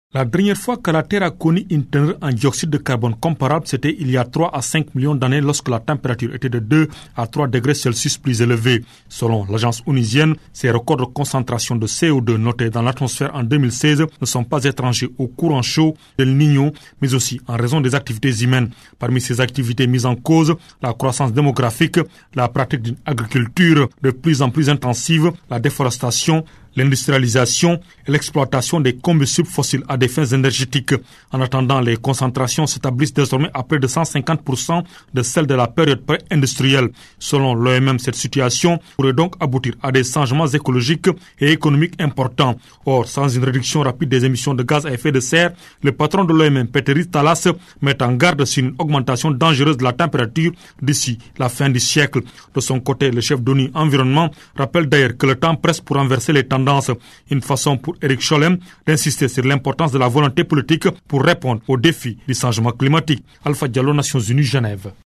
La dernière fois que la Terre a connu une teneur en dioxyde de carbone comparable, c'était il y a 3 à 5 millions d'années lorsque la température était de 2 à 3 degrés Celsius plus élevée. Selon l'agence onusienne, ces records de concentration de CO2 notés dans l'atmosphère en 2016 ne sont pas étrangers au courant chaud d'El Niño, mais aussi en raison des activités humaines. Parmi ces activités mises en cause, la croissance démographique, la pratique d'une agriculture de plus en plus intensive, la déforestation, l'industrialisation et l'exploitation des combustibles fossiles à des fins énergétiques. En attendant, les concentrations s'établissent désormais à près de 150% de celles de la période pré-industrielle. Selon l'OMM, cette situation pourrait donc aboutir à des changements écologiques et économiques importants. Or, sans une réduction rapide des émissions de gaz à effet de serre, le patron de l'OMM, Peteris Talas, met en garde sur une augmentation dangereuse de la température d'ici la fin du siècle. De son côté, le chef d'ONU Environnement rappelle d'ailleurs que le temps presse pour renverser les tendances. Une façon pour Eric Scholem d'insister sur l'importance de la volonté politique pour répondre aux défis du changement climatique. Alpha Diallo, Nations Unies, Genève.